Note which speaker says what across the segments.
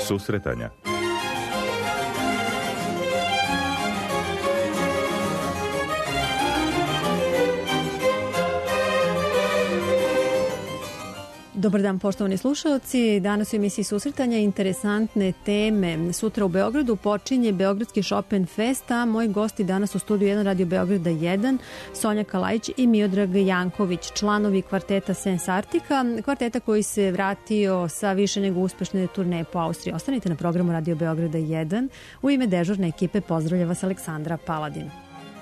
Speaker 1: susretanja.
Speaker 2: Dobar dan, poštovani slušalci. Danas u emisiji Susretanja interesantne teme. Sutra u Beogradu počinje Beogradski Chopin Fest, a moji gosti danas u studiju 1 Radio Beograda 1, Sonja Kalajić i Miodrag Janković, članovi kvarteta Sens Artika, kvarteta koji se vratio sa više nego uspešne turneje po Austriji. Ostanite na programu Radio Beograda 1. U ime dežurne ekipe pozdravlja vas Aleksandra Paladin.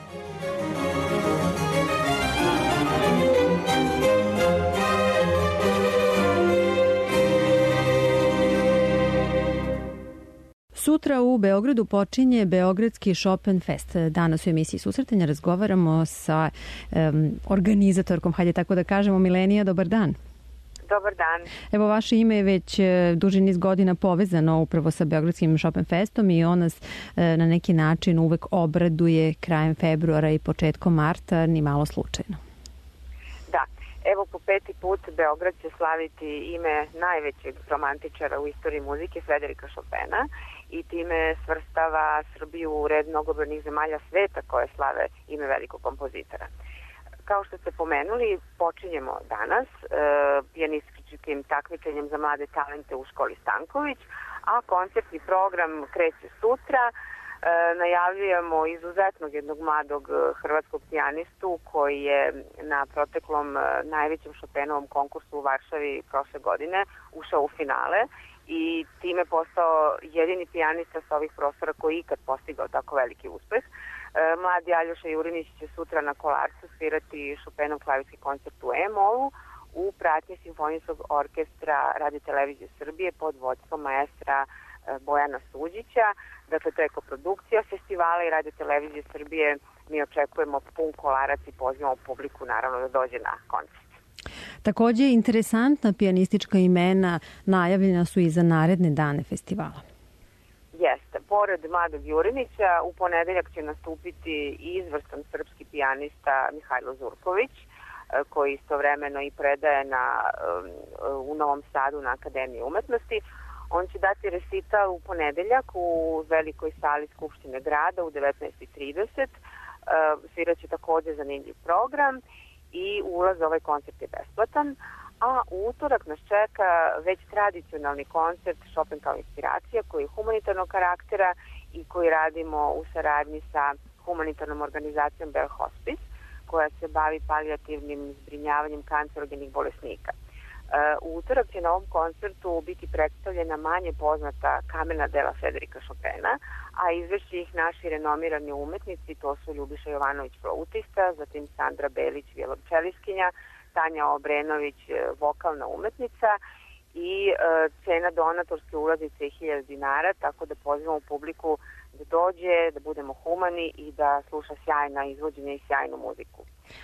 Speaker 2: Sutra u Beogradu počinje Beogradski Chopin Fest. Danas u emisiji Susretanja razgovaramo sa organizatorkom, hajde tako da kažemo, Milenija. Dobar dan.
Speaker 3: Dobar dan.
Speaker 2: Evo, vaše ime je već duži niz godina povezano upravo sa Beogradskim Chopin Festom i on nas na neki način uvek obraduje krajem februara i početkom marta, ni malo slučajno.
Speaker 3: Da. Evo, po 5. put Beograd će slaviti ime najvećeg romantičara u istoriji muzike, Frederika Chopina, i time svrstava Srbiju u red mnogobrojnih zemalja sveta koje slave ime velikog kompozitora. Kao što ste pomenuli, počinjemo danas pijanističkim takmičenjem za mlade talente u školi Stanković, a koncertni program kreće sutra. Najavljujemo izuzetnog jednog mladog hrvatskog pijanistu koji je na proteklom najvećem Chopinovom konkursu u Varšavi prošle godine ušao u finale i time postao jedini pijanista sa ovih prostora koji je ikad postigao tako veliki uspeh. Mladi Aljoša Jurinić će sutra na Kolarcu svirati Chopinov klavirski koncert u E-molu u pratnji Simfonijskog orkestra Radio Televizije Srbije pod vodstvom maestra Bojana Suđića. Dakle, to je koprodukcija festivala i Radio Televizije Srbije. Mi očekujemo pun Kolarac i pozivamo publiku naravno da dođe na koncert.
Speaker 2: Takođe, interesantna pijanistička imena najavljena su i za naredne dane festivala.
Speaker 3: Jeste. Pored mladog Jurinića, u ponedeljak će nastupiti izvrstan srpski pijanista Mihajlo Zurković, koji istovremeno i predaje u Novom Sadu na Akademiji umetnosti. On će dati recital u ponedeljak u velikoj sali Skupštine grada u 19:30. Sviraće takođe zanimljiv program i ulaz za ovaj koncert je besplatan. A u utorak nas čeka već tradicionalni koncert Chopin kao inspiracija koji je humanitarnog karaktera i koji radimo u saradnji sa humanitarnom organizacijom Bell Hospice koja se bavi palijativnim zbrinjavanjem kancerogenih bolesnika. U utorak će na ovom koncertu biti predstavljena manje poznata kamena dela Frederika Chopina, a izvešće ih naši renomirani umetnici, to su Ljubiša Jovanović flautista, zatim Sandra Belić violončeliskinja, Tanja Obrenović vokalna umetnica i cena donatorske ulaznice je 1000 dinara, tako da pozivamo publiku da dođe, da budemo humani i da sluša sjajna izvođenja i sjajnu muziku.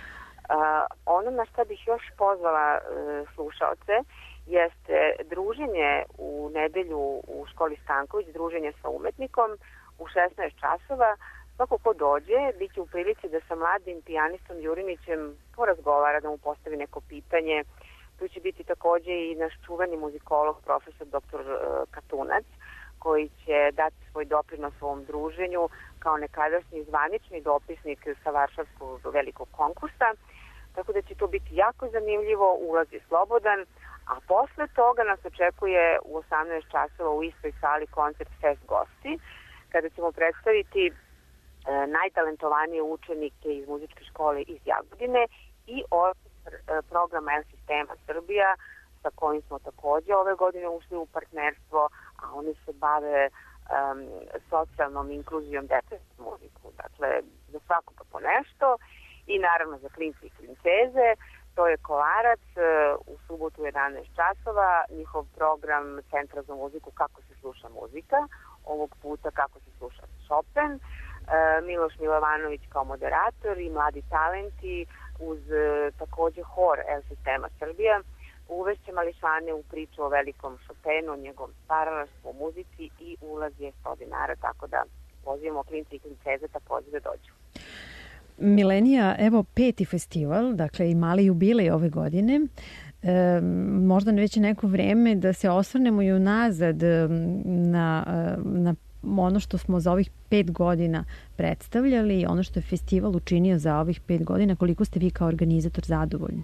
Speaker 3: Ono na šta bih još pozvala slušaoce jeste druženje u nedelju u školi Stanković, druženje sa umetnikom u 16 časova. Svako ko dođe, bit će u prilici da sa mladim pijanistom Jurinićem porazgovara, da mu postavi neko pitanje. Tu će biti takođe i naš čuveni muzikolog, profesor dr. Katunac, koji će dati svoj doprinos ovom druženju kao nekadašnji zvanični dopisnik sa Varšavskog velikog konkursa. Tako da će to biti jako zanimljivo, ulaz je slobodan, a posle toga nas očekuje u 18 časova u istoj sali koncert Fest gosti, kada ćemo predstaviti najtalentovanije učenike iz muzičke škole iz Jagodine i program L-Sistema Srbija sa kojim smo takođe ove godine ušli u partnerstvo, a oni se bave socijalnom inkluzijom dece u muziku. Dakle, za svakoga po nešto i naravno za klinci i klinceze. To je Kolarac u subotu 11 časova, njihov program Centra za muziku Kako se sluša muzika, ovog puta Kako se sluša Chopin, Miloš Milovanović kao moderator i mladi talenti uz takođe hor L-Sistema Srbija. Uvešće mališane u priču o velikom Chopinu, o njegovom stvaralaštvu, o muzici i ulaz je 100 dinara, tako da pozivamo klinci i klinceze takođe da dođu.
Speaker 2: Milenija, evo 5. festival, dakle i mali jubilej ove godine. možda već neko vreme da se osvrnemo i unazad na ono što smo za ovih 5 godina predstavljali i ono što je festival učinio za ovih 5 godina. Koliko ste vi kao organizator zadovoljni?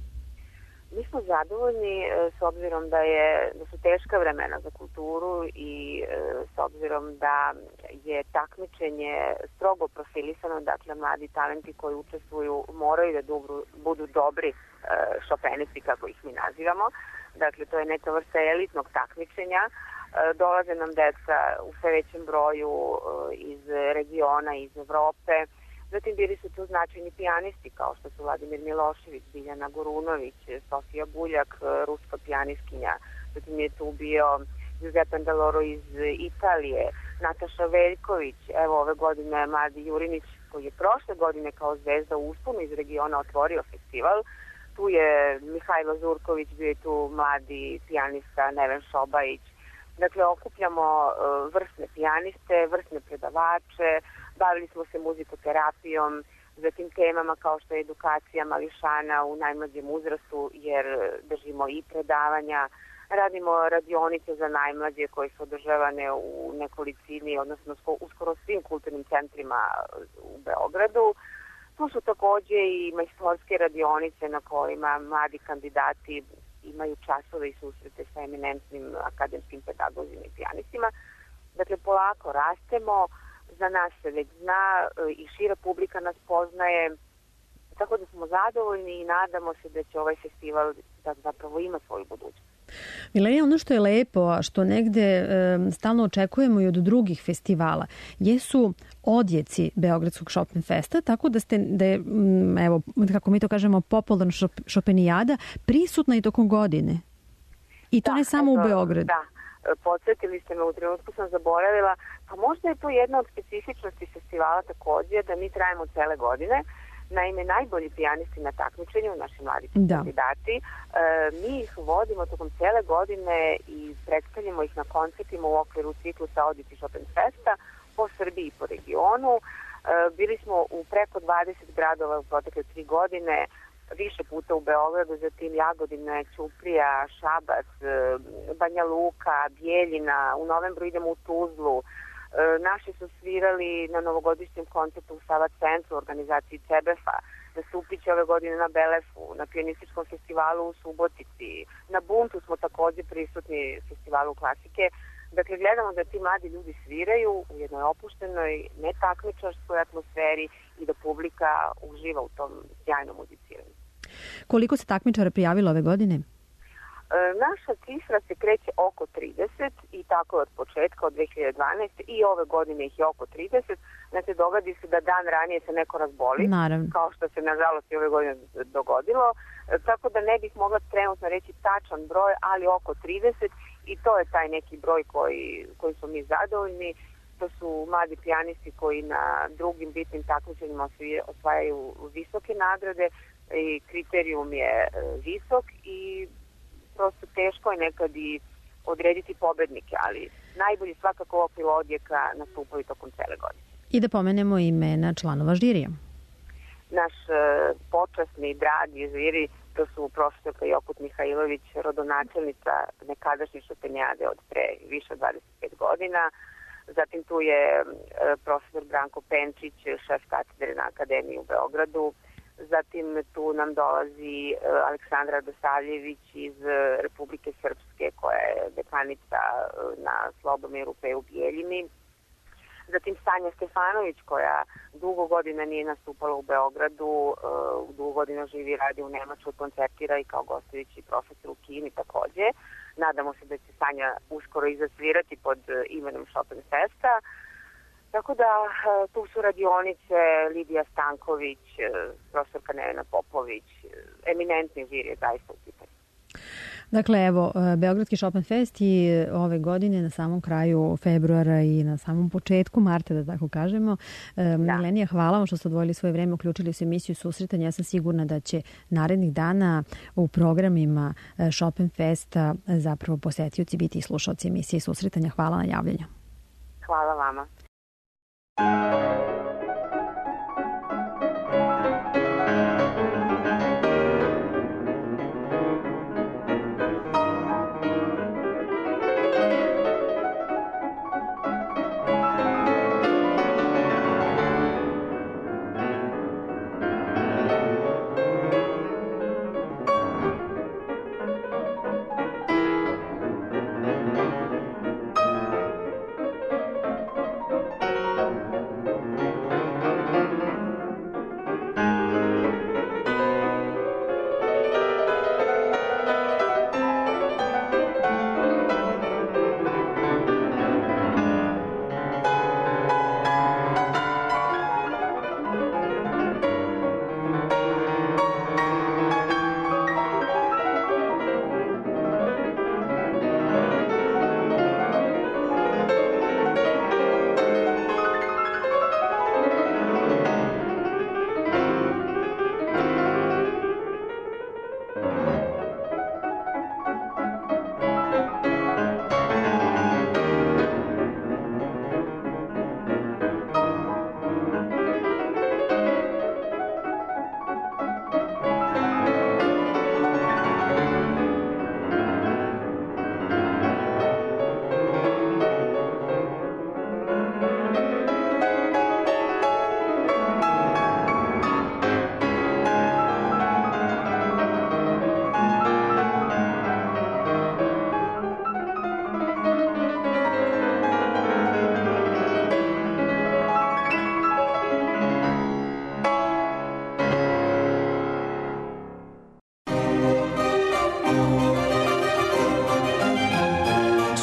Speaker 3: Mi smo zadovoljni s obzirom da su teška vremena za kulturu i s obzirom da je takmičenje strogo profilisano, dakle mladi talenti koji učestvuju moraju da budu dobri šopenisti, kako ih mi nazivamo. Dakle, to je neka vrsta elitnog takmičenja. Dolaze nam deca u sve većem broju iz regiona, iz Evrope. Zatim bili su tu značajni pijanisti kao što su Vladimir Milošević, Biljana Gorunović, Sofija Buljak, ruska pijanistkinja. Zatim je tu bio Giuseppe Andaloro iz Italije, Nataša Veljković, evo ove godine Mladi Jurinić koji je prošle godine kao zvezda u usponu iz regiona otvorio festival. Tu je Mihajlo Zurković, bio je tu mladi pijanista Neven Šobajić. Dakle, okupljamo vrsne pijaniste, vrsne predavače, bavili smo se muzikoterapijom, zatim temama kao što je edukacija mališana u najmlađem uzrastu, jer držimo i predavanja, radimo radionice za najmlađe koje su održavane u nekolicini, odnosno uskoro svim kulturnim centrima u Beogradu. Tu su takođe i majstorske radionice na kojima mladi kandidati imaju časove i susrete sa eminentnim akademskim pedagozima i pijanistima. Dakle, polako rastemo, za nas se već zna i šira publika nas poznaje, tako da smo zadovoljni i nadamo se da će ovaj festival da zapravo ima svoju budućnost.
Speaker 2: Milena, ono što je lepo, a što negde stalno očekujemo i od drugih festivala, jesu odjeci Beogradskog Chopin Festa, tako da je, evo, kako mi to kažemo, popularna šopenijada prisutna i tokom godine. I to ne samo u Beogradu.
Speaker 3: Da, podsjetili ste me, u trenutku sam zaboravila, pa možda je to jedna od specifičnosti festivala takođe, da mi trajemo cele godine. Naime, najbolji pijanisti na takmičenju, naši mladi kandidati, mi ih vodimo tokom cele godine i predstavljamo ih na koncertima u okviru ciklusa Odjeci Chopin Festa po Srbiji i po regionu. Bili smo u preko 20 gradova u protekle 3 godine, više puta u Beogradu, zatim Jagodina, Ćuprija, Šabac, Banja Luka, Bijeljina, u novembru idemo u Tuzlu. Naši su svirali na novogodišnjem koncertu u Sava centru, organizaciji CBF-a, nastupit će ove godine na Belefu, na pijanističkom festivalu u Subotici, na Buntu smo takođe prisutni festivalu klasike. Dakle, gledamo da ti mladi ljudi sviraju u jednoj opuštenoj, netakmičarskoj atmosferi i da publika uživa u tom sjajnom muziciranju.
Speaker 2: Koliko se takmičara prijavilo ove godine?
Speaker 3: Naša cifra se kreće oko 30 i tako je od početka, od 2012. i ove godine ih je oko 30. Znači, dogodi se da dan ranije se neko razboli,
Speaker 2: naravno, kao
Speaker 3: što se nažalost i ove godine dogodilo. Tako da ne bih mogla trenutno reći tačan broj, ali oko 30 i to je taj neki broj koji su mi zadovoljni. To su mladi pijanisti koji na drugim bitnim takmičenjima osvajaju visoke nagrade i kriterijum je visok i prosto teško je nekad i odrediti pobednike, ali najbolji svakako u okviru odjeka nastupaju tokom cele godine.
Speaker 2: I da pomenemo imena članova žirija.
Speaker 3: Naš počasni, dragi žiri, to su profesorka Jokut Mihajlović, rodonačelnica nekadašnje šopenjade od pre više od 25 godina. Zatim tu je profesor Branko Penčić, šef katedre na Akademiji u Beogradu. Zatim tu nam dolazi Aleksandra Radosavljević iz Republike Srpske, koja je dekanica na Slobomiru P. u Bijeljini. Zatim Sanja Stefanović, koja dugo godina nije nastupala u Beogradu, dugo godina živi i radi u Nemačkoj, koncertira i kao gostujući profesor u Kini takođe. Nadamo se da će Sanja uskoro i zasvirati pod imenom Chopin Festa. Tako da tu su radionice Lidija Stanković, profesorka Nevena Popović, eminentni žiri je zaista u pitanju.
Speaker 2: Dakle, evo, Beogradski Chopin Fest i ove godine na samom kraju februara i na samom početku marta, da tako kažemo. Milenija, hvala vam što ste odvojili svoje vreme, uključili su emisiju Susretanja. Ja sam sigurna da će narednih dana u programima Chopin Festa zapravo posetioci biti i slušalci emisije Susretanja. Hvala na javljanju.
Speaker 3: Hvala vama.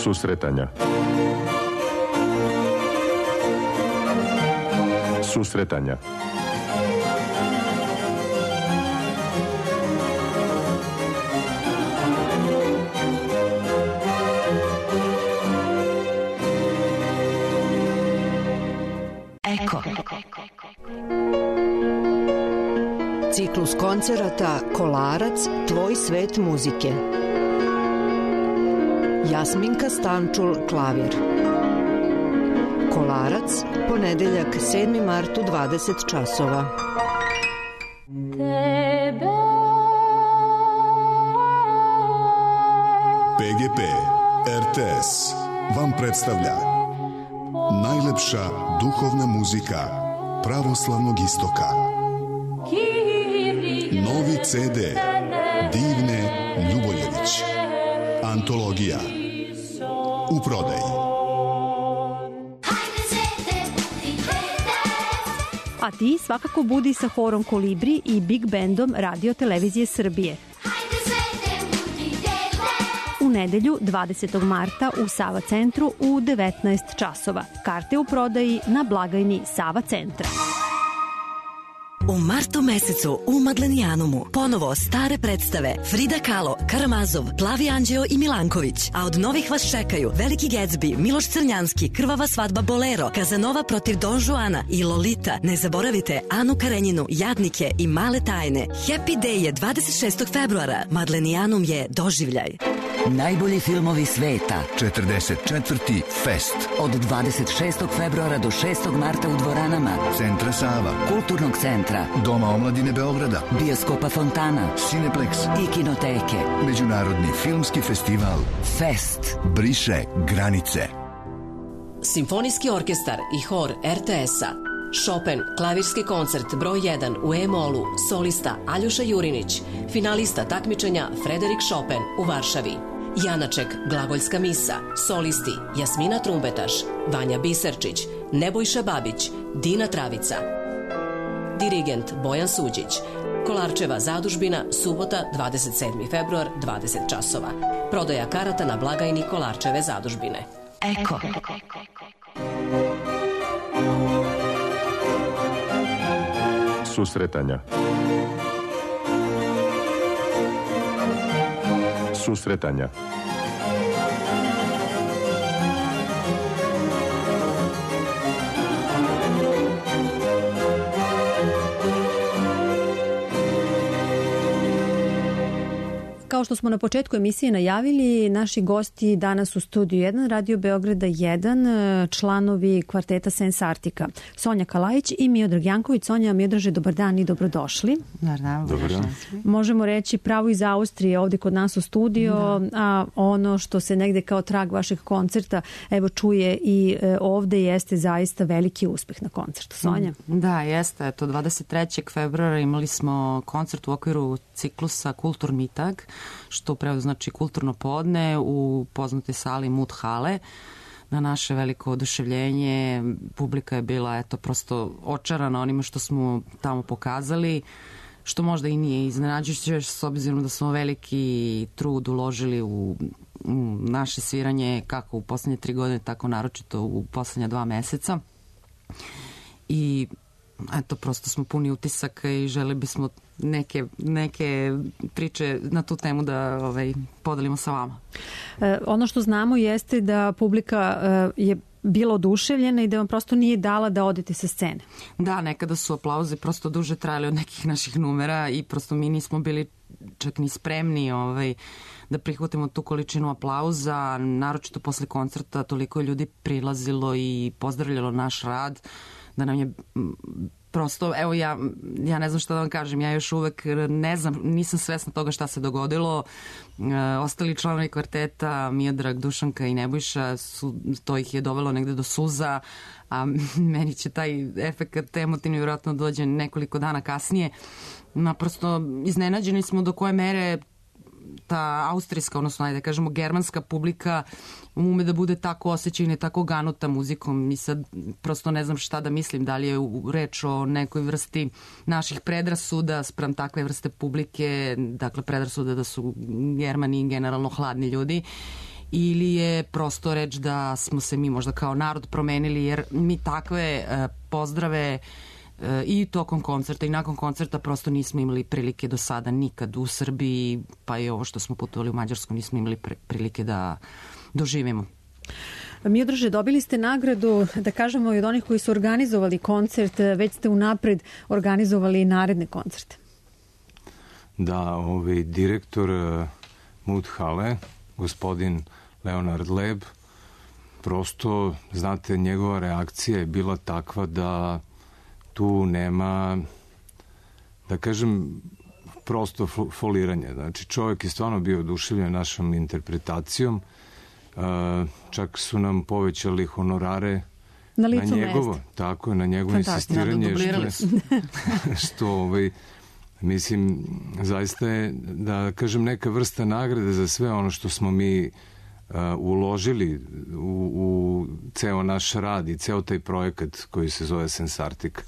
Speaker 1: Susretanja. Susretanja.
Speaker 4: Eko. Ciklus koncerata Kolarac, tvoj svet muzike. Jasminka Stančul, klavir. Kolarac, ponedeljak, 7. mart u 20 časova.
Speaker 5: PGP RTS vam predstavlja najlepša duhovna muzika pravoslavnog istoka. Novi CD Divne Ljuboljević. Antologija. U prodaji.
Speaker 2: A ti svakako budi sa horom Kolibri i Big Bandom Radio Televizije Srbije. U nedelju 20. marta u Sava centru u 19 časova. Karte u prodaji na blagajni Sava centra.
Speaker 6: U martu mesecu u Madlenijanumu ponovo stare predstave Frida Kahlo, Karamazov, Plavi Anđeo i Milanković. A od novih vas čekaju Veliki Gatsby, Miloš Crnjanski, Krvava svadba Bolero, Kazanova protiv Don Juana i Lolita. Ne zaboravite Anu Karenjinu, Jadnike i Male tajne. Happy Day je 26. februara. Madlenijanum je doživljaj.
Speaker 7: Najbolji filmovi sveta.
Speaker 8: 44. Fest.
Speaker 7: Od 26. februara do 6. marta u dvoranama
Speaker 8: Centra Sava,
Speaker 7: Kulturnog centra,
Speaker 8: Doma omladine Beograda,
Speaker 7: Bioskopa Fontana,
Speaker 8: Cineplex
Speaker 7: i Kinoteke.
Speaker 8: Međunarodni filmski festival
Speaker 7: Fest
Speaker 8: briše granice.
Speaker 6: Simfonijski orkestar i hor RTS-a. Chopin, klavirski koncert broj 1 u E-molu, solista Aljoša Jurinić, finalista takmičenja Frederik Chopin u Varšavi. Janaček, glagoljska misa, solisti Jasmina Trumbetaš, Vanja Biserčić, Nebojša Babić, Dina Travica. Dirigent Bojan Suđić. Kolarčeva zadužbina, subota 27. februar, 20 časova. Prodaja karata na blagajni Kolarčeve zadužbine.
Speaker 4: Eko.
Speaker 1: Susretanja. Susretanja.
Speaker 2: Kao što smo na početku emisije najavili, naši gosti danas u studiju 1 Radio Beograda 1, članovi kvarteta Sensartika, Sonja Kalajić i Miodrag Janković. Sonja, Miodraže, dobar dan i dobrodošli.
Speaker 9: Dobar dan.
Speaker 2: Možemo reći pravo iz Austrije ovde kod nas u studio, a ono što se negde kao trag vašeg koncerta evo čuje i ovde jeste zaista veliki uspeh na koncertu. Sonja?
Speaker 9: Da, jeste. Eto, 23. februara imali smo koncert u okviru ciklusa Kultur Mitag, što prevodu znači kulturno podne u poznatoj sali Mut Hale. Na naše veliko oduševljenje publika je bila prosto očarana onima što smo tamo pokazali, što možda i nije iznenađujuće s obzirom da smo veliki trud uložili u naše sviranje kako u poslednje 3 godine, tako naročito u poslednja 2 meseca. I prosto smo puni utisaka i želi bismo neke priče na tu temu da podelimo sa vama.
Speaker 2: Ono što znamo jeste da publika je bila oduševljena i da vam prosto nije dala da odete sa scene. Da,
Speaker 9: nekada su aplauze prosto duže trajali od nekih naših numera i prosto mi nismo bili čak ni spremni da prihvatimo tu količinu aplauza, naročito posle koncerta toliko ljudi prilazilo i pozdravljalo naš rad da nam je prosto, evo ja ne znam šta da vam kažem, ja još uvek ne znam, nisam svesna toga šta se dogodilo. Ostali članovi kvarteta, Miodrag, Dušanka i Nebojša, to ih je dovelo negde do suza, a meni će taj efekt emotivni vjerojatno dođe nekoliko dana kasnije. Naprosto iznenađeni smo do koje mere ta austrijska, odnosno ajde kažemo germanska publika ume da bude tako osjećajna i tako ganuta muzikom i sad prosto ne znam šta da mislim, da li je reč o nekoj vrsti naših predrasuda spram takve vrste publike, dakle predrasuda da su Germani generalno hladni ljudi ili je prosto reč da smo se mi možda kao narod promenili, jer mi takve pozdrave i tokom koncerta i nakon koncerta prosto nismo imali prilike do sada nikad u Srbiji, pa i ovo što smo putovali u Mađarsku nismo imali prilike da doživimo.
Speaker 2: Miodraže, dobili ste nagradu, da kažemo, i od onih koji su organizovali koncert, već ste unapred organizovali i naredne koncerte.
Speaker 10: Da, direktor Mudhale, gospodin Leonard Leb, prosto, znate, njegova reakcija je bila takva da tu nema, da kažem, prosto foliranje. Znači, čovjek je stvarno bio oduševljen našom interpretacijom. Čak su nam povećali honorare
Speaker 2: na njegovo
Speaker 10: mesta. Tako je, na njegovo insistiranje. Što mislim, zaista je, da kažem, neka vrsta nagrade za sve ono što smo mi uložili u ceo naš rad i ceo taj projekat koji se zove Sensartik.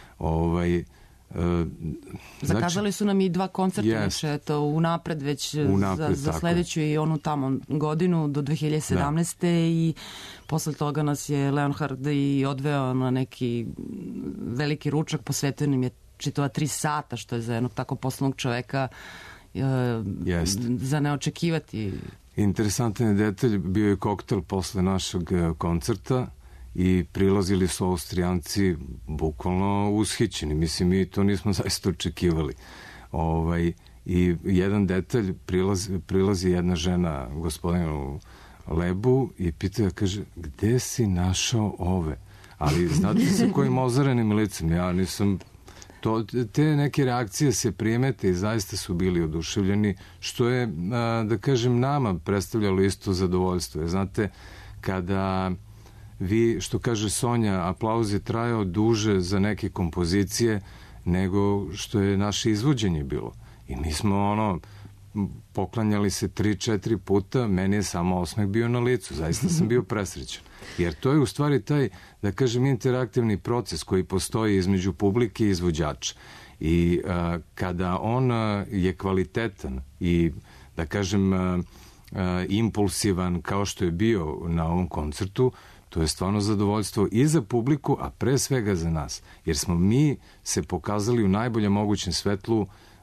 Speaker 9: Zakazali su nam i 2 koncerta eto, unapred već za sledeću i onu tamo godinu do 2017. Da. I posle toga nas je Leonhard i odveo na neki veliki ručak, posvetio nam je čitava 3 sata, što je za jednog tako poslovnog čoveka za neočekivati.
Speaker 10: Interesantan je detalj, bio je koktel posle našeg koncerta i prilazili su Austrijanci bukvalno ushićeni. Mislim, mi to nismo zaista očekivali. I jedan detalj, prilazi jedna žena gospodinu Lebu i pita, kaže, gde si našao ove? Ali znate sa kojim ozarenim licem? Ja nisam... Te neke reakcije se primete i zaista su bili oduševljeni, što je, da kažem, nama predstavljalo isto zadovoljstvo. Jer znate, kada vi, što kaže Sonja, aplauz je trajao duže za neke kompozicije nego što je naše izvođenje bilo. I mi smo poklanjali se 3-4 puta, meni je samo osmeh bio na licu, zaista sam bio presrećan. Jer to je u stvari taj, da kažem, interaktivni proces koji postoji između publike i izvođača. I kada on je kvalitetan i, da kažem, impulsivan kao što je bio na ovom koncertu, to je stvarno zadovoljstvo i za publiku, a pre svega za nas. Jer smo mi se pokazali u najboljem mogućem svetlu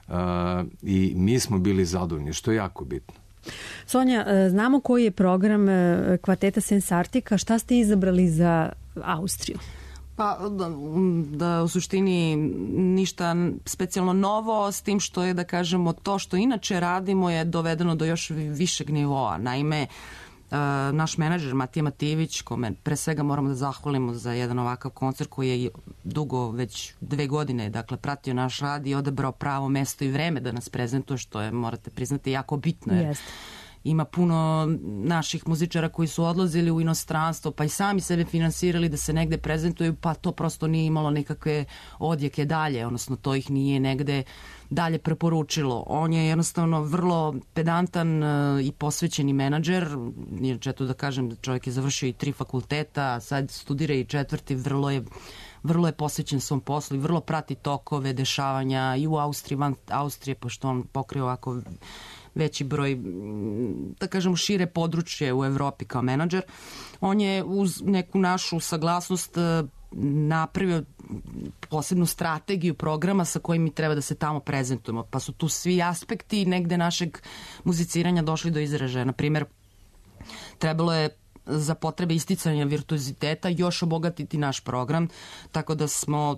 Speaker 10: i mi smo bili zadovoljni, što je jako bitno.
Speaker 2: Sonja, znamo koji je program kvarteta Sensartika. Šta ste izabrali za Austriju?
Speaker 9: Pa da u suštini ništa specijalno novo, s tim što je, da kažemo, to što inače radimo je dovedeno do još višeg nivoa. Naime, naš menadžer Matija Matijević, kome pre svega moramo da zahvalimo za jedan ovakav koncert koji je dugo, već 2 godine, dakle, pratio naš rad i odabrao pravo mesto i vreme da nas prezentuje, što je, morate priznati, jako bitno. Jer ima puno naših muzičara koji su odlazili u inostranstvo, pa i sami sebe finansirali da se negde prezentuju, pa to prosto nije imalo nekakve odjeke dalje, odnosno to ih nije negde dalje preporučilo. On je jednostavno vrlo pedantan i posvećeni menadžer, inače to da kažem, čovjek je završio i 3 fakulteta, sad studira i 4, vrlo je posvećen svom poslu i vrlo prati tokove, dešavanja i u Austriji, van Austrije, pošto on pokrio ovako veći broj, da kažem, šire područje u Evropi kao menadžer. On je uz neku našu saglasnost napravio posebnu strategiju programa sa kojim mi treba da se tamo prezentujemo, pa su tu svi aspekti negde našeg muziciranja došli do izražaja. Naprimjer, trebalo je za potrebe isticanja virtuoziteta još obogatiti naš program, tako da smo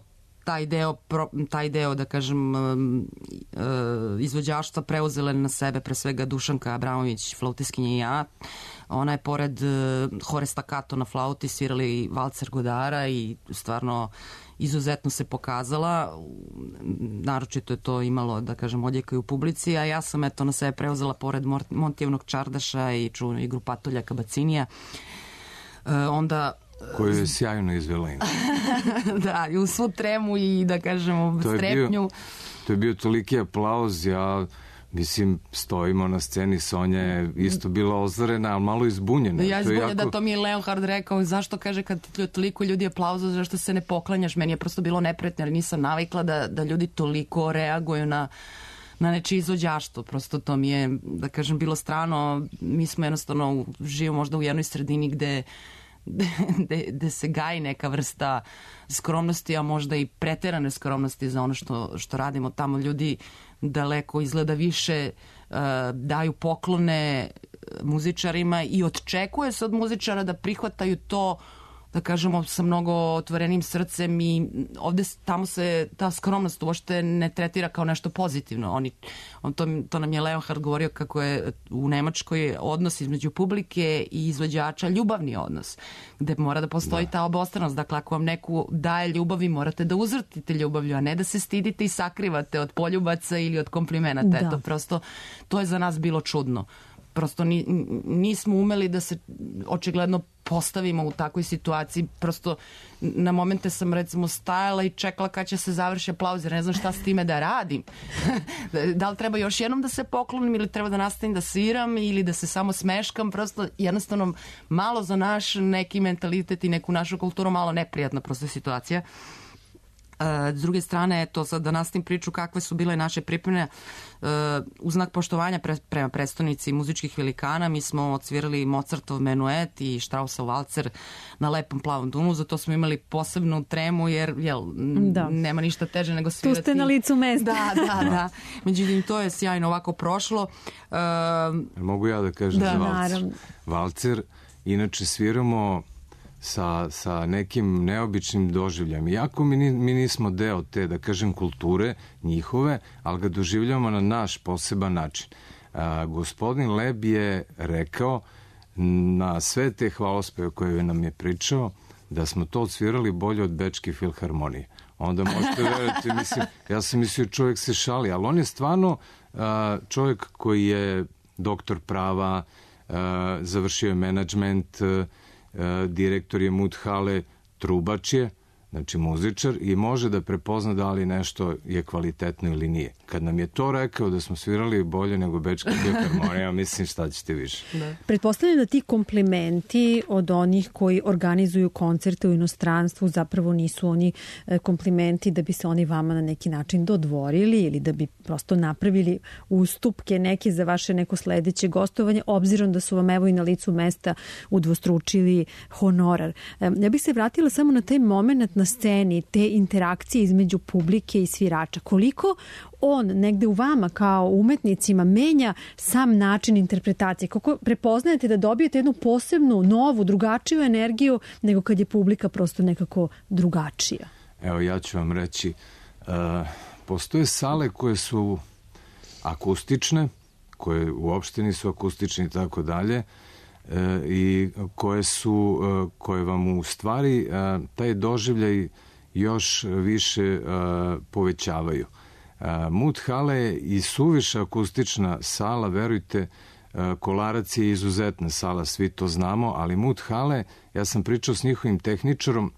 Speaker 9: taj deo, da kažem, izvođaštva preuzele na sebe, pre svega Dušanka Abramović, flautiskinja i ja. Ona je pored hore stakato na flauti svirali valcer Godara i stvarno izuzetno se pokazala. Naročito je to imalo, da kažem, odjeka i u publici, a ja sam na sebe preuzela pored Montijevnog Čardaša i čuvenu igru Patolja Kabacinija. Onda
Speaker 10: koju je sjajno izvela.
Speaker 9: Da, i u svu tremu i, da kažemo, strepnju.
Speaker 10: To je bio toliki aplauz, mislim, stojimo na sceni, Sonja je isto bila ozarena, ali malo izbunjena.
Speaker 9: Ja izbunjena, da to mi je Leonhard rekao, zašto, kaže, kad toliko ljudi aplauza, zašto se ne poklanjaš? Meni je prosto bilo neprijatno, jer nisam navikla da ljudi toliko reaguju na nečije izvođaštvo. Prosto to mi je, da kažem, bilo strano. Mi smo jednostavno živimo možda u jednoj sredini gde se gaji neka vrsta skromnosti, a možda i preterane skromnosti za ono što radimo. Tamo ljudi daleko izgleda više daju poklone muzičarima i očekuje se od muzičara da prihvataju to, da kažemo, sa mnogo otvorenim srcem, i ovde tamo se ta skromnost uopšte ne tretira kao nešto pozitivno. To nam je Leonhard govorio kako je u Nemačkoj odnos između publike i izvođača ljubavni odnos, gde mora da postoji ta obostranost. Dakle, ako vam neku daje ljubavi, morate da uzvrtite ljubavlju, a ne da se stidite i sakrivate od poljubaca ili od komplimenata. Eto, prosto, to je za nas bilo čudno. Prosto nismo umeli da se očigledno postavimo u takvoj situaciji. Prosto na momente sam recimo stajala i čekala kad će se završi aplauz, jer ne znam šta s time da radim. Da li treba još jednom da se poklonim ili treba da nastavim da sviram ili da se samo smeškam. Prosto jednostavno malo za naš neki mentalitet i neku našu kulturu malo neprijatna prosto situacija. S druge strane, eto, sad da nastavim priču kakve su bile naše pripreme. U znak poštovanja prema predstavnici muzičkih velikana mi smo odsvirali Mozartov menuet i Straussov valcer na lepom plavom Dunu. Zato smo imali posebnu tremu, jer nema ništa teže nego svirati.
Speaker 2: Tu ste na licu mesta.
Speaker 9: Da. Međutim, to je sjajno ovako prošlo.
Speaker 10: Mogu ja da kažem za valcer? Valcer, inače sviramo sa nekim neobičnim doživljama. Iako mi nismo deo te, da kažem, kulture njihove, ali ga doživljamo na naš poseban način. Gospodin Leb je rekao na sve te hvalospeve koje nam je pričao da smo to odsvirali bolje od Bečke filharmonije. Onda možete veriti, ja sam mislio čovjek se šali, ali on je stvarno čovjek koji je doktor prava, završio je menadžment, direktor je Muthale, trubač je, znači muzičar, i može da prepozna da li nešto je kvalitetno ili nije. Kad nam je to rekao da smo svirali bolje nego Bečka filharmonija, mislim šta ćete više.
Speaker 2: Pretpostavljam da ti komplimenti od onih koji organizuju koncerte u inostranstvu zapravo nisu oni komplimenti da bi se oni vama na neki način dodvorili ili da bi prosto napravili ustupke neke za vaše neko sledeće gostovanje, obzirom da su vam evo i na licu mesta udvostručili honorar. Ja bih se vratila samo na taj moment na sceni, te interakcije između publike i svirača. Koliko on negde u vama kao umetnicima menja sam način interpretacije? Kako prepoznajete da dobijete jednu posebnu, novu, drugačiju energiju nego kad je publika prosto nekako drugačija?
Speaker 10: Evo, ja ću vam reći, postoje sale koje su akustične, koje uopšte nisu akustične i tako dalje, i koje vam u stvari taj doživljaj još više povećavaju. Muthale je i suviše akustična sala, verujte, Kolarac je izuzetna sala, svi to znamo, ali Muthale, ja sam pričao s njihovim tehničarom,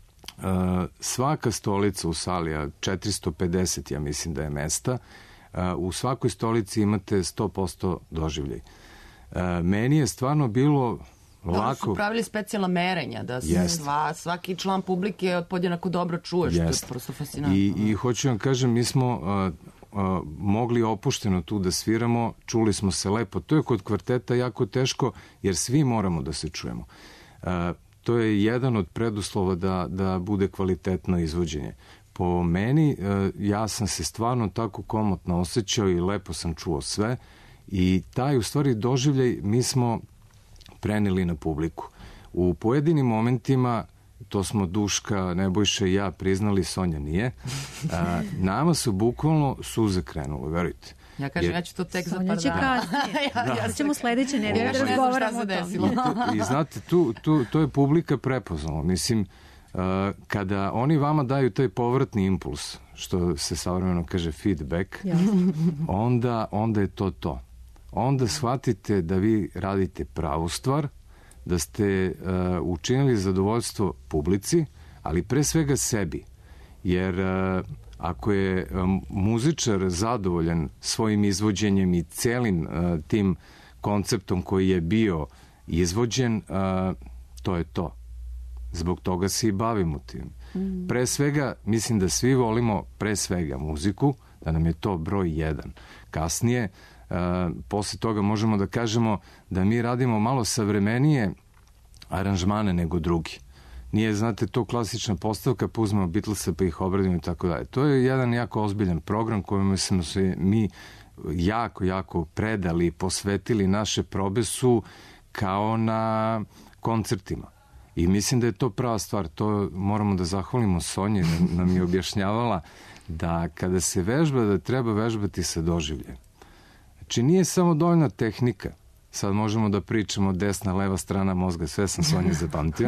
Speaker 10: svaka stolica u sali, 450, ja mislim da je mesta, u svakoj stolici imate 100% doživljaj. Meni je stvarno bilo lako.
Speaker 9: Da su pravili specijalna merenja, da svaki član publike podjednako dobro čuje, što je prosto fascinantno.
Speaker 10: I hoću vam kažem, mi smo mogli opušteno tu da sviramo, čuli smo se lepo. To je kod kvarteta jako teško, jer svi moramo da se čujemo. To je jedan od preduslova da bude kvalitetno izvođenje. Po meni, ja sam se stvarno tako komotno osjećao i lepo sam čuo sve. I taj, u stvari, doživljaj mi smo preneli na publiku. U pojedinim momentima, to smo Duška, Nebojša i ja priznali, Sonja nije, nama su bukvalno suze krenule, verujte.
Speaker 9: Ja kažem, ja ću to tek za par dana.
Speaker 2: Sonja će kasnije. Ja ćemo sledeće nedelje da razgovaramo o tome.
Speaker 10: I znate, to je publika prepoznala. Mislim, kada oni vama daju taj povratni impuls, što se savremeno kaže feedback, onda je to. Onda shvatite da vi radite pravu stvar, da ste učinili zadovoljstvo publici, ali pre svega sebi. Jer ako je muzičar zadovoljan svojim izvođenjem i celim tim konceptom koji je bio izvođen, to je to. Zbog toga se i bavimo tim. Pre svega, mislim da svi volimo pre svega muziku, da nam je to broj 1. Kasnije, posle toga možemo da kažemo da mi radimo malo savremenije aranžmane nego drugi. Nije, znate, to klasična postavka, pa uzmemo Beatlesa pa ih obradimo i tako dalje. To je jedan jako ozbiljan program kojim smo se mi jako predali, posvetili. Naše probe su kao na koncertima. I mislim da je to prava stvar. To moramo da zahvalimo Sonji, da nam je objašnjavala da kada se vežba, da treba vežbati sa doživljem. Znači, nije samo dovoljna tehnika. Sad možemo da pričamo desna, leva strana mozga, sve sam Sonja zapamtio.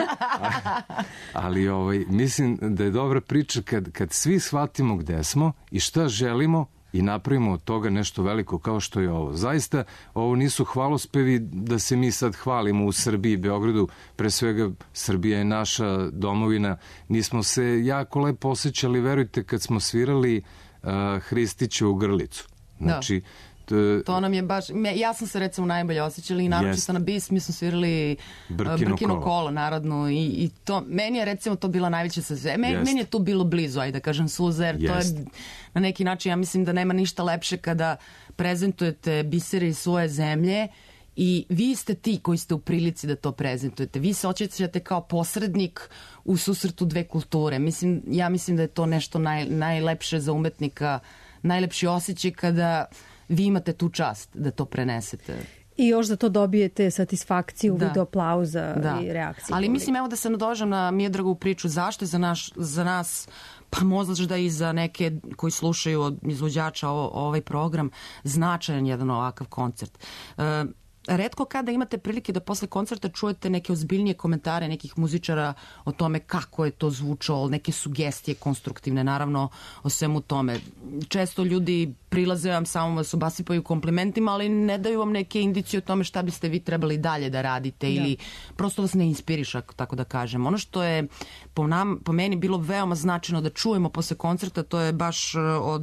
Speaker 10: Ali mislim da je dobra priča kad svi shvatimo gde smo i šta želimo i napravimo od toga nešto veliko kao što je ovo. Zaista, ovo nisu hvalospevi da se mi sad hvalimo u Srbiji, Beogradu. Pre svega, Srbija je naša domovina. Nismo se jako lepo osjećali, verujte, kad smo svirali Hristićevu Grlicu. Znači,
Speaker 9: to nam je baš, ja sam se recimo najbolje osjećala i naročito na bis, mi smo svirali Brkino kolo narodno i to, meni je recimo to bila najveća sve. Meni je to bilo blizu, ajde da kažem, suza, jer to je na neki način, ja mislim da nema ništa lepše kada prezentujete bisere iz svoje zemlje i vi ste ti koji ste u prilici da to prezentujete. Vi se osjećate kao posrednik u susretu dve kulture. Ja mislim da je to nešto najlepše za umetnika, najlepši osjećaj kada vi imate tu čast da to prenesete.
Speaker 2: I još za to dobijete satisfakciju, vidu aplauza i reakcije.
Speaker 9: Ali mislim, evo da se nadožem na Miodragovu priču, zašto je za nas, pa možda i za neke koji slušaju od izvođača ovaj program, značajan jedan ovakav koncert. Retko kada imate prilike da posle koncerta čujete neke ozbiljnije komentare nekih muzičara o tome kako je to zvučalo, neke sugestije konstruktivne, naravno o svemu tome. Često ljudi prilaze vam, samo vas obasipaju komplimentima, ali ne daju vam neke indicije o tome šta biste vi trebali dalje da radite ili prosto vas ne inspiriša, tako da kažem. Ono što je po meni bilo veoma značajno da čujemo posle koncerta, to je baš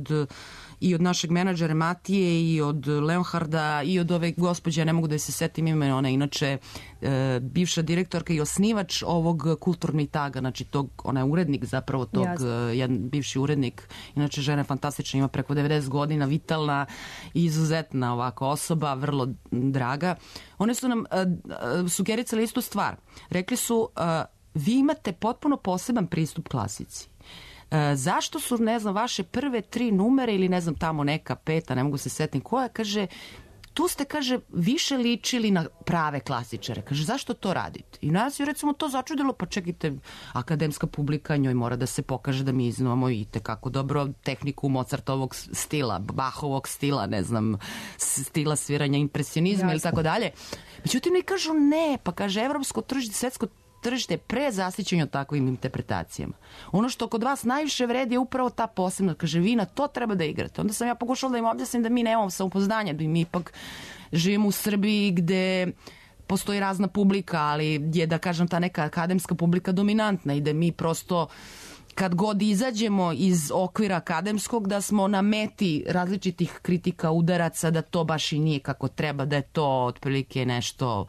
Speaker 9: i od našeg menadžera Matije i od Leonharda i od ove gospođe, ne mogu da se setim ime, ona je inače bivša direktorka i osnivač ovog kulturnih taga, znači ona je urednik zapravo tog, jedan bivši urednik, inače žena je fantastična, ima preko 90 godina, vitalna i izuzetna ovako osoba, vrlo draga. One su nam sugericali istu stvar. Rekli su, vi imate potpuno poseban pristup klasici. Zašto su, ne znam, vaše prve 3 numere ili ne znam tamo neka 5, ne mogu se setim koja, kaže, tu ste, kaže, više ličili na prave klasičare. Kaže, zašto to radite? I nas je recimo to začudilo, pa čekajte, akademska publika, njoj mora da se pokaže da mi iznimamo i tekako dobro tehniku Mozartovog stila, Bachovog stila, ne znam, stila sviranja impresionizma ili tako dalje. Međutim, ne kažu ne, pa kaže, evropsko tržište, svetsko tržište je prezasićeno takvim interpretacijama. Ono što kod vas najviše vredi je upravo ta posebna, kaže, vi na to treba da igrate. Onda sam ja pokušala da im objasnim da mi nemamo samopouzdanja, da mi ipak živimo u Srbiji gde postoji razna publika, ali je, da kažem, ta neka akademska publika dominantna i da mi prosto kad god izađemo iz okvira akademskog, da smo na meti različitih kritika, udaraca, da to baš i nije kako treba, da je to otprilike nešto,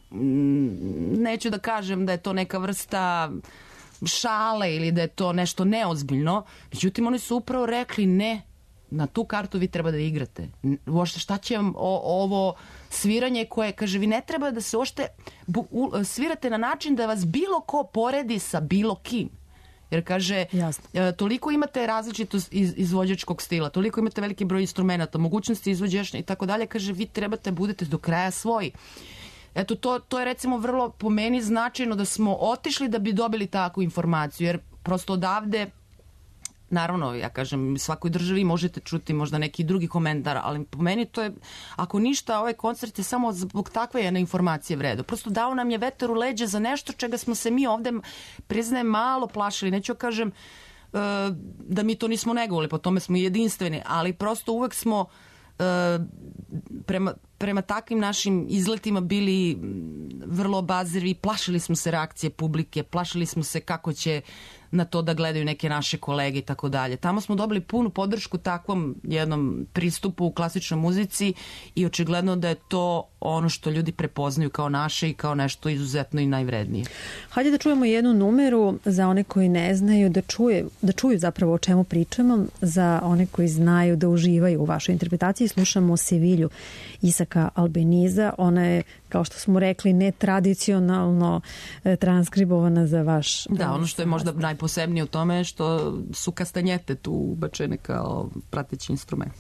Speaker 9: neću da kažem da je to neka vrsta šale ili da je to nešto neozbiljno, međutim oni su upravo rekli ne, na tu kartu vi treba da igrate. Uopšte šta će vam ovo sviranje koje, kaže, vi ne treba da se uopšte svirate na način da vas bilo ko poredi sa bilo kim. Jer, kaže, toliko imate različitost izvođačkog stila, toliko imate veliki broj instrumenta, mogućnosti izvođača i tako dalje, kaže, vi trebate budete do kraja svoji. Eto, to je recimo vrlo po meni značajno da smo otišli da bi dobili takvu informaciju, jer prosto odavde, naravno, ja kažem, svakoj državi možete čuti možda neki drugi komentar, ali po meni to je, ako ništa, ovaj koncert je samo zbog takve jedne informacije vredo. Prosto dao nam je vetar u leđa za nešto čega smo se mi ovde, priznajem, malo plašili. Neću kažem da mi to nismo negovali, po tome smo jedinstveni, ali prosto uvek smo prema takvim našim izletima bili vrlo obazrivi, plašili smo se reakcije publike, plašili smo se kako će na to da gledaju neke naše kolege i tako dalje. Tamo smo dobili punu podršku takvom jednom pristupu u klasičnoj muzici i očigledno da je to ono što ljudi prepoznaju kao naše i kao nešto izuzetno i najvrednije.
Speaker 2: Hajde da čujemo jednu numeru za one koji ne znaju, da čuju zapravo o čemu pričamo, za one koji znaju da uživaju u vašoj interpretaciji. Slušamo Sevilju Isaka Albeniza. Ona je, kao što smo rekli, netradicionalno transkribovana za vaš...
Speaker 9: Da, ono što je možda najposebnije u tome je što su kastanjete tu ubačene kao prateći instrument.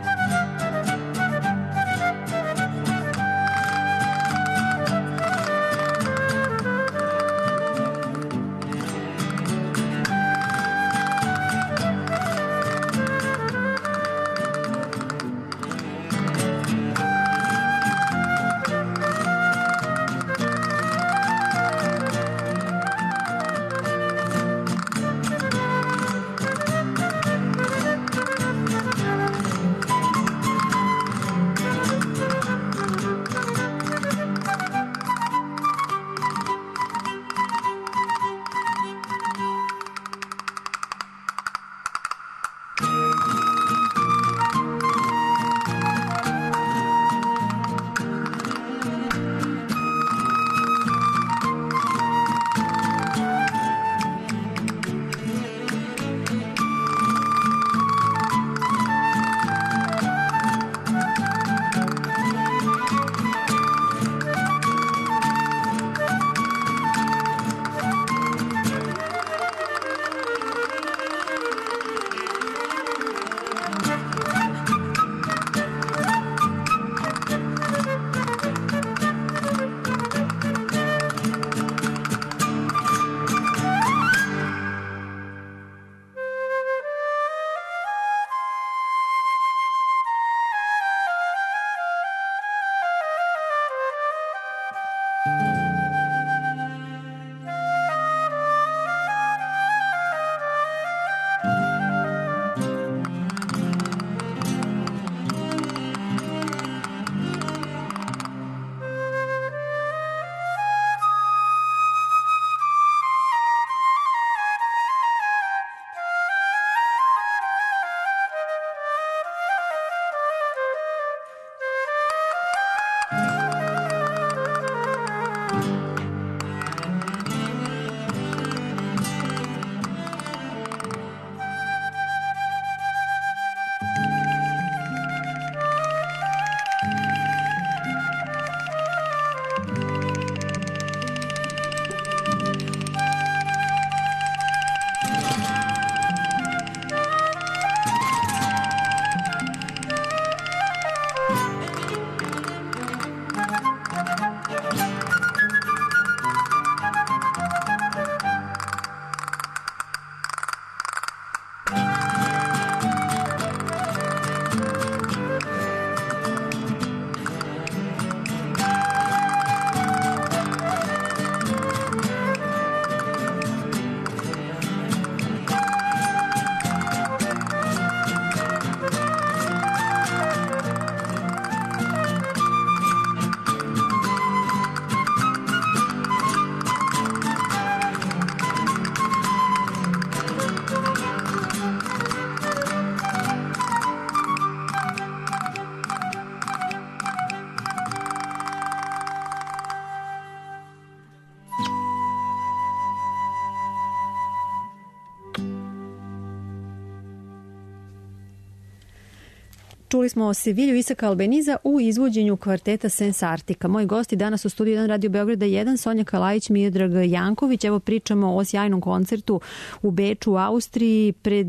Speaker 2: Čuli smo Sevilju Isaka Albeniza u izvođenju kvarteta Sens Artika. Moji gosti danas u studiju 1 Radio Beograda 1, Sonja Kalajić, Miodrag Janković. Evo pričamo o sjajnom koncertu u Beču, u Austriji. Pred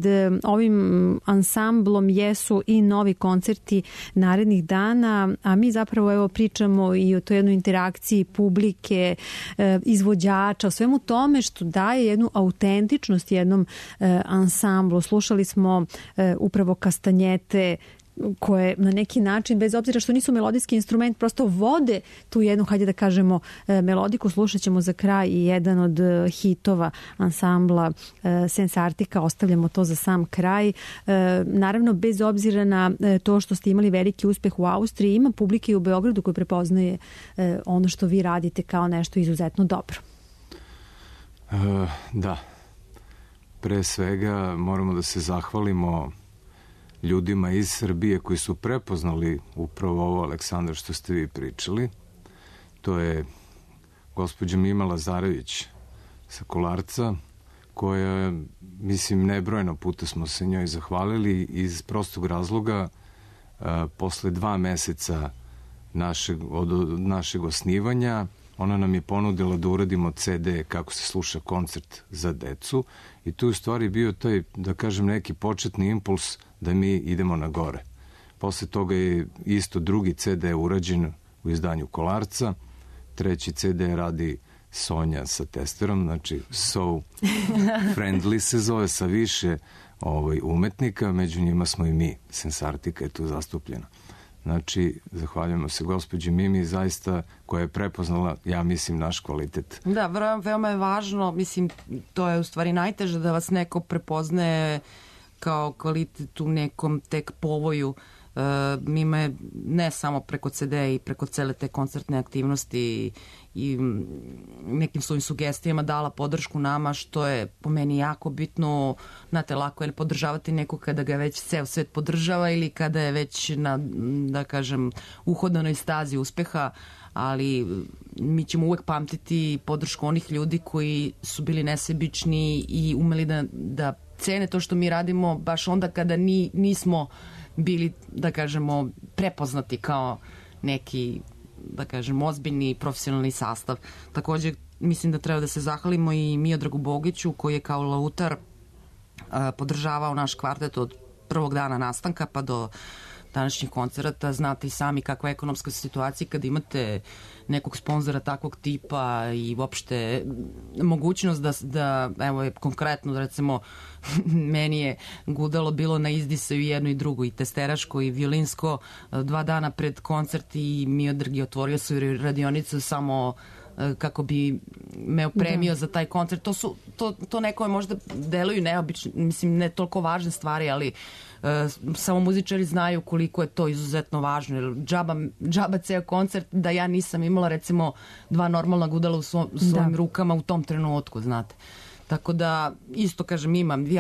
Speaker 2: ovim ansamblom jesu i novi koncerti narednih dana, a mi zapravo evo pričamo i o toj jednoj interakciji publike, izvođača, o svemu tome što daje jednu autentičnost jednom ansamblu. Slušali smo upravo kastanjete koje na neki način, bez obzira što nisu melodijski instrument, prosto vode tu jednu, hajde da kažemo, melodiku. Slušat ćemo za kraj i jedan od hitova ansambla Sens Artika, ostavljamo to za sam kraj. Naravno, bez obzira na to što ste imali veliki uspeh u Austriji, ima publike i u Beogradu koji prepoznaje ono što vi radite kao nešto izuzetno dobro.
Speaker 10: Da. pre svega moramo da se zahvalimo ljudima iz Srbije koji su prepoznali upravo ovo, Aleksandar, što ste vi pričali. To je gospođa Mima Lazarević sa Kolarca, koja, mislim, nebrojeno puta smo se njoj zahvalili iz prostog razloga. Posle 2 meseca od našeg osnivanja ona nam je ponudila da uradimo CD kako se sluša koncert za decu i tu je u stvari bio taj, da kažem, neki početni impuls da mi idemo na gore. Posle toga je isto drugi CD urađen u izdanju Kolarca, 3. CD radi Sonja sa testerom, znači So Friendly se zove, sa više umetnika, među njima smo i mi, Sensartika je tu zastupljena. Znači, zahvaljujemo se gospođi Mimi, zaista, koja je prepoznala, ja mislim, naš kvalitet.
Speaker 9: Da, veoma je važno, mislim, to je u stvari najteže da vas neko prepoznaje kao kvalitet u nekom tek povoju. Mima je ne samo preko CD i preko cele te koncertne aktivnosti i nekim svojim sugestijama dala podršku nama, što je po meni jako bitno. Znate, lako je podržavati nekog kada ga već ceo svet podržava ili kada je već na, da kažem, uhodanoj stazi uspeha, ali mi ćemo uvek pamtiti podršku onih ljudi koji su bili nesebični i umeli da cene to što mi radimo baš onda kada nismo bili, da kažemo, prepoznati kao neki, da kažem, ozbiljni profesionalni sastav. Takođe, mislim da treba da se zahvalimo i Miodragu Bogiću, koji je kao lautar podržavao naš kvartet od prvog dana nastanka pa do današnjih koncerata. Znate i sami kakva je ekonomska situacija kada imate nekog sponzora takvog tipa i uopšte mogućnost da evo je konkretno, recimo, meni je gudalo bilo na izdisaju jedno i drugo, i testeraško i violinsko, 2 dana pred koncert, i Miodrag je otvorio svoju radionicu samo kako bi me opremio za taj koncert. To nekome možda deluju neobično, mislim, ne toliko važne stvari, ali samo muzičari znaju koliko je to izuzetno važno, jer džaba ceo koncert da ja nisam imala, recimo, 2 normalna gudala u svojim rukama u tom trenutku, znate. Tako da, isto kažem,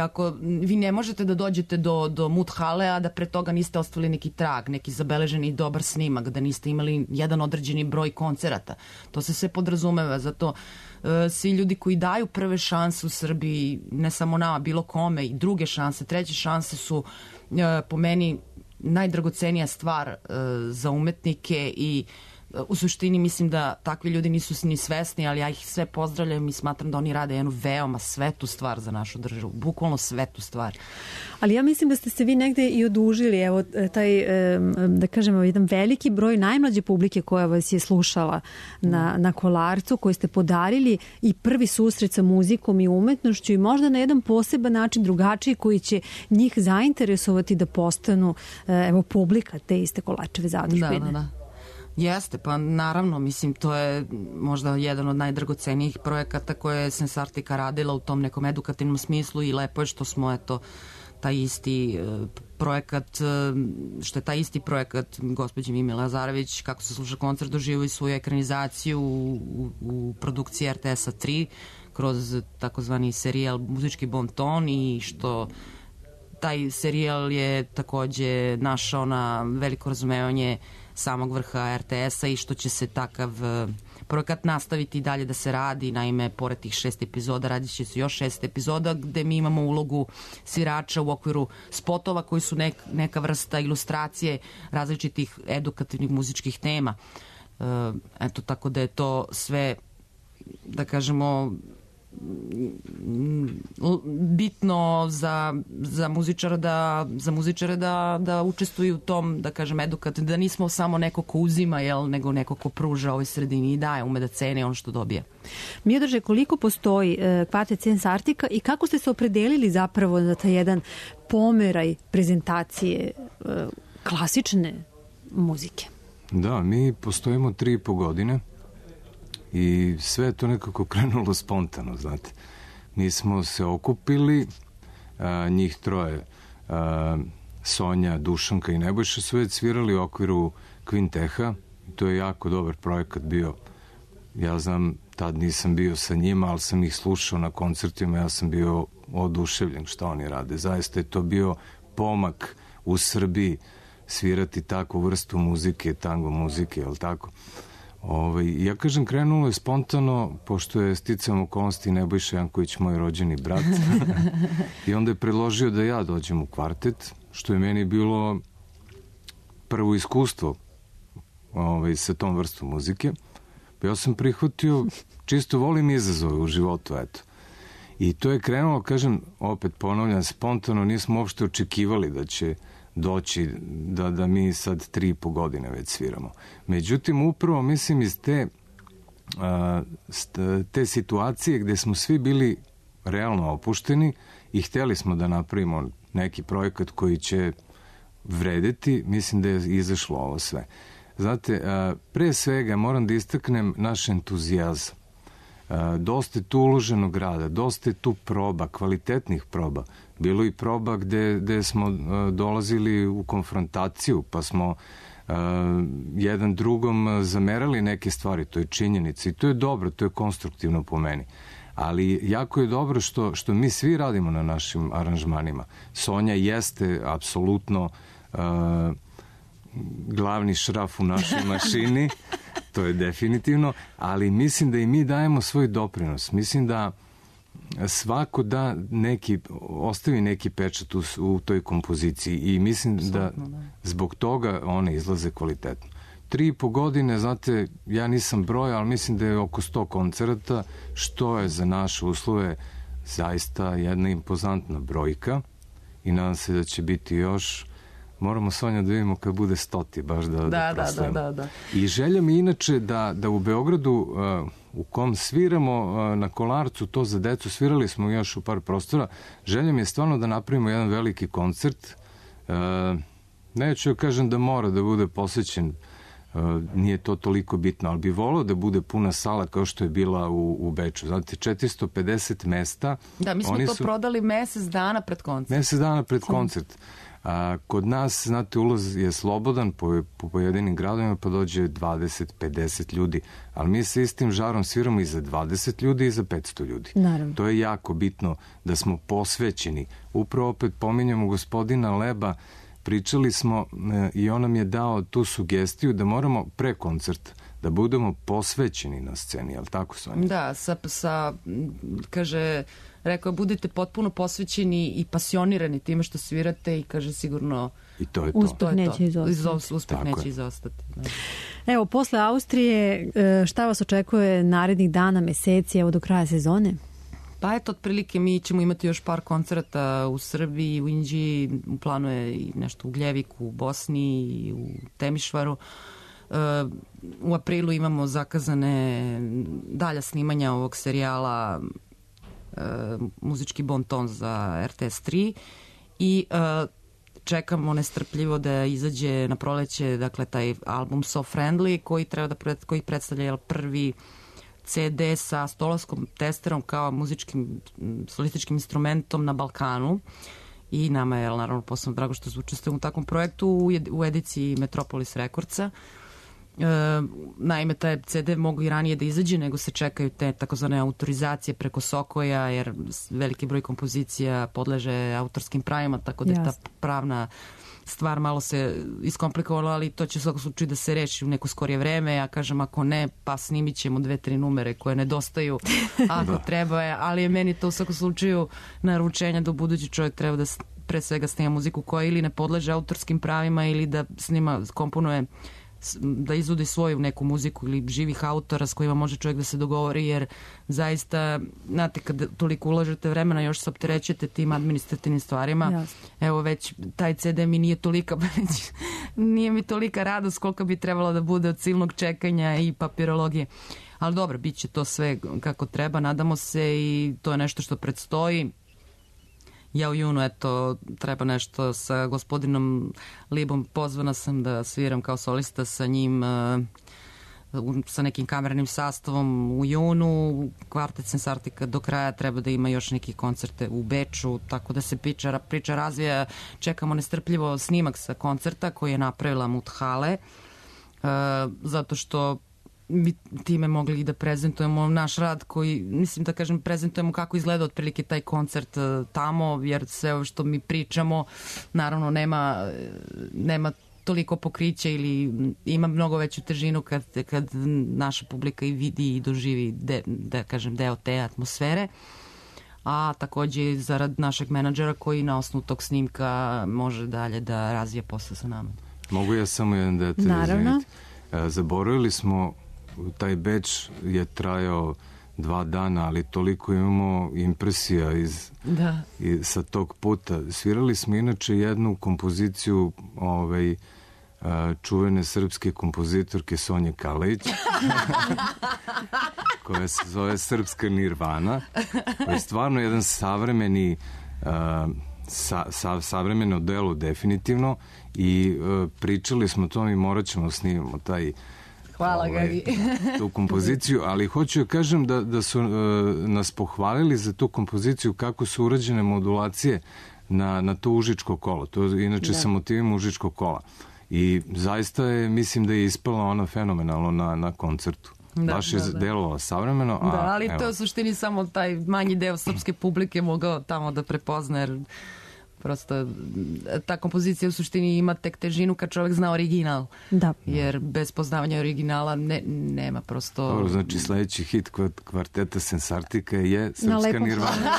Speaker 9: vi ne možete da dođete do Mut-hale, a da pre toga niste ostavili neki trag, neki zabeleženi dobar snimak, da niste imali jedan određeni broj koncerata. To se sve podrazumeva, zato svi ljudi koji daju prve šanse u Srbiji, ne samo nama, bilo kome, i druge šanse, treće šanse su po meni najdragocenija stvar za umetnike, i u suštini mislim da takvi ljudi nisu ni svesni, ali ja ih sve pozdravljam i smatram da oni rade jednu veoma svetu stvar za našu državu, bukvalno svetu stvar.
Speaker 2: Ali ja mislim da ste se vi negde i odužili, evo, taj, da kažemo, jedan veliki broj najmlađe publike koja vas je slušala na Kolarcu, koji ste podarili i prvi susret sa muzikom i umetnošću, i možda na jedan poseban način, drugačiji, koji će njih zainteresovati da postanu, evo, publika te iste Kolarčeve zadužbine.
Speaker 9: Da. Jeste, pa naravno, mislim, to je možda jedan od najdragocenijih projekata koje je Sensartika radila u tom nekom edukativnom smislu, i lepo je što smo, eto, taj isti projekat gospođe Mime Lazarević, kako se sluša koncert, doživio i svoju ekranizaciju u produkciji RTS-a 3 kroz takozvani serijal Muzički bon ton, i što taj serijal je takođe našao na veliko razumevanje samog vrha RTS-a, i što će se takav projekat nastaviti i dalje da se radi. Naime, pored tih 6 epizoda radit će se još 6 epizoda gde mi imamo ulogu svirača u okviru spotova koji su neka vrsta ilustracije različitih edukativnih muzičkih tema. Eto, tako da je to sve, da kažemo, bitno za muzičare da učestvuju u tom, da kažem, edukativno, da nismo samo neko ko uzima, nego neko ko pruža ovoj sredini i daje, ume da cene ono što dobije.
Speaker 2: Miodraže, koliko postoji kvartet Sensartika i kako ste se opredelili zapravo za taj jedan pomeraj prezentacije klasične muzike?
Speaker 10: Da, mi postojimo 3,5 godine. I sve je to nekako krenulo spontano, znate. Mi smo se okupili, njih 3, Sonja, Dušanka i Nebojša, su već svirali u okviru Kvinteha. To je jako dobar projekat bio. Ja znam, tad nisam bio sa njima, ali sam ih slušao na koncertima. Ja sam bio oduševljen što oni rade. Zaista je to bio pomak u Srbiji svirati takvu vrstu muzike, tango muzike, jel tako? Ja kažem, krenulo je spontano, pošto je sticajem okolnosti Nebojša Janković moj rođeni brat i onda je predložio da ja dođem u kvartet, što je meni bilo prvo iskustvo sa tom vrstom muzike. Ja sam prihvatio, čisto volim izazove u životu, eto. I to je krenulo, kažem, opet ponavljam, spontano, nismo uopšte očekivali da će doći da mi sad 3,5 godine već sviramo. Međutim, upravo mislim iz te situacije gde smo svi bili realno opušteni i hteli smo da napravimo neki projekat koji će vredeti, mislim da je izašlo ovo sve. Znate, pre svega moram da istaknem naš entuzijazam. Dosta je tu uloženog rada, dosta je tu proba, kvalitetnih proba. Bilo i proba gde smo dolazili u konfrontaciju, pa smo jedan drugom zamerali neke stvari, to je činjenica i to je dobro, to je konstruktivno po meni. Ali jako je dobro što mi svi radimo na našim aranžmanima. Sonja jeste apsolutno glavni šraf u našoj mašini, to je definitivno, ali mislim da i mi dajemo svoj doprinos. Mislim da svako ostavi neki pečat u toj kompoziciji i mislim da zbog toga one izlaze kvalitetno. 3,5 godine, znate, ja nisam broj, ali mislim da je oko 100 koncerata, što je za naše uslove zaista jedna impozantna brojka i nadam se da će biti još. Moramo, Sonja, da vidimo kad bude 100, baš da proslavimo.
Speaker 9: Da.
Speaker 10: I želja mi inače da u Beogradu, u kom sviramo na Kolarcu, to za decu, svirali smo još u par prostora, želja mi je stvarno da napravimo jedan veliki koncert. Neću ja kažem da mora da bude posvećen, nije to toliko bitno, ali bi volao da bude puna sala kao što je bila u Beču. Znate, 450 mesta.
Speaker 9: Da, mi smo to prodali mesec dana pred koncert.
Speaker 10: Mesec dana pred koncert. Kod nas, znate, ulaz je slobodan po pojedinim gradovima, pa dođe 20-50 ljudi, ali mi sa istim žarom sviramo i za 20 ljudi i za 500 ljudi.
Speaker 2: Naravno.
Speaker 10: To je jako bitno da smo posvećeni. Upravo opet pominjamo gospodina Leba, pričali smo i on nam je dao tu sugestiju da moramo pre koncerta da budemo posvećeni na sceni, je li tako, Sonja?
Speaker 9: Da, kaže, rekao, budete potpuno posvećeni i pasionirani time što svirate i kaže sigurno
Speaker 10: i to je to.
Speaker 2: Uspeh neće izostati.
Speaker 9: Uspeh neće izostati. Da.
Speaker 2: Evo, posle Austrije, šta vas očekuje narednih dana, meseci, evo do kraja sezone?
Speaker 9: Pa eto, otprilike mi ćemo imati još par koncerata u Srbiji, u Inđiji, u planu je i nešto u Gljeviku, u Bosni i u Temišvaru. U aprilu imamo zakazane dalja snimanja ovog serijala Muzički bonton za RTS 3 i čekamo nestrpljivo da izađe na proleće, dakle, taj album So Friendly koji predstavlja prvi CD sa stolarskom testerom kao muzičkim solističkim instrumentom na Balkanu i nama je naravno posebno drago što učestvujemo u takvom projektu u ediciji Metropolis Recordsa. Naime, taj CD mogu i ranije da izađe, nego se čekaju te takozvane autorizacije preko Sokoja, jer veliki broj kompozicija podleže autorskim pravima, tako da je ta pravna stvar malo se iskomplikovala, ali to će u svakom slučaju da se reši u neko skorije vreme. Ja kažem, ako ne, pa snimit ćemo 2-3 numere koje nedostaju ako treba, ali je meni to u svakom slučaju naručenja da u budući čovjek treba da pre svega snima muziku koja ili ne podleže autorskim pravima ili da snima, komponuje, da izvodi svoju neku muziku ili živih autora s kojima može čovjek da se dogovori, jer zaista, znate, kad toliko ulažete vremena, još se opterećete tim administrativnim stvarima.
Speaker 2: Jasne.
Speaker 9: Evo, već taj CD mi nije mi tolika radost koliko bi trebalo da bude od silnog čekanja i papirologije. Ali dobro, bit će to sve kako treba, nadamo se, i to je nešto što predstoji. Ja u junu, eto, treba nešto sa gospodinom Libom, pozvana sam da sviram kao solista sa njim, sa nekim kamernim sastavom u junu. Kvartet Sensartika do kraja treba da ima još neki koncerte u Beču, tako da se priča razvija. Čekamo nestrpljivo snimak sa koncerta koji je napravila Muthale, zato što bi time mogli da prezentujemo naš rad koji, mislim da kažem, prezentujemo kako izgleda otprilike taj koncert tamo, jer sve ovo što mi pričamo naravno nema toliko pokrića ili ima mnogo veću težinu kad naša publika i vidi i doživi da kažem deo te atmosfere, a takođe zarad našeg menadžera koji na osnovu tog snimka može dalje da razvije posao sa nama.
Speaker 10: Mogu ja samo jedan detalj?
Speaker 2: Naravno.
Speaker 10: Zaboravili smo, taj Beč je trajao 2 dana, ali toliko imamo impresija sa tog puta. Svirali smo inače jednu kompoziciju čuvene srpske kompozitorke Sonje Kalajić koja se zove Srpska Nirvana, koja je stvarno jedan savremeni savremeno delo definitivno i pričali smo o tome i morat ćemo snimamo taj tu kompoziciju, ali hoću da kažem da su nas pohvalili za tu kompoziciju kako su urađene modulacije na to užičko kolo. To je inače sa motivima užičkog kola. I zaista mislim da je ispala ona fenomenalno na koncertu. Baš je delovalo savremeno.
Speaker 9: Ali to je u suštini samo taj manji deo srpske publike mogao tamo da prepozna, jer prosto ta kompozicija u suštini ima tek težinu kad čovjek zna original. Da. Jer bez poznavanja originala nema prosto...
Speaker 10: Dobro, znači sledeći hit kvarteta Sensartika je Srpska Nirvana.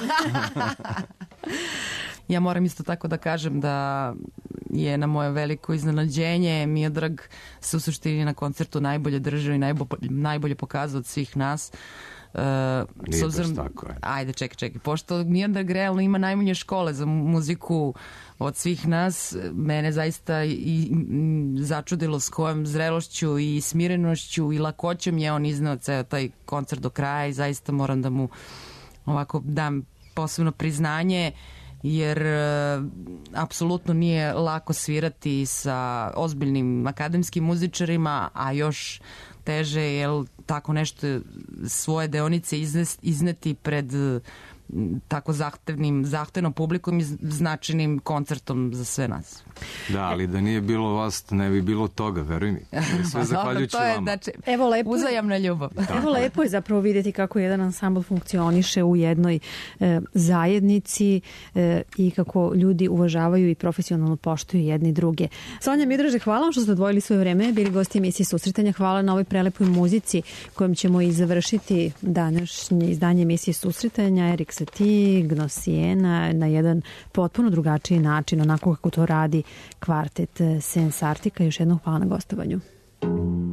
Speaker 9: Ja moram isto tako da kažem da je na moje veliko iznenađenje Miodrag se u suštini na koncertu najbolje držao i najbolje pokazao od svih nas.
Speaker 10: Nije baš tako.
Speaker 9: Ajde, čekaj. Pošto Miodrag realno ima najmanje škole za muziku od svih nas, mene zaista i začudilo s kojom zrelošću i smirenošću i lakoćom je on izneo ceo taj koncert do kraja i zaista moram da mu ovako dam posebno priznanje, jer apsolutno nije lako svirati sa ozbiljnim akademskim muzičarima, a još teže je tako nešto svoje deonice izneti pred tako zahtevnom publikom i značajnim koncertom za sve nas.
Speaker 10: Da, ali da nije bilo vas, ne bi bilo toga, veruj mi. Sve zahvaljujući vama.
Speaker 9: Znači, uzajamna ljubav.
Speaker 2: Evo lepo je zapravo vidjeti kako jedan ansambl funkcioniše u jednoj zajednici i kako ljudi uvažavaju i profesionalno poštuju jedni druge. Sonja Miodraže, hvala vam što ste odvojili svoje vreme, bili gosti emisije Susretanja. Hvala na ovoj prelepoj muzici kojom ćemo i završiti današnje izdanje emisije Susretanja. Erik Satie, Gnosijena na jedan potpuno drugačiji način, onako kako to radi kvartet Sensartika. Još jednom hvala na gostovanju.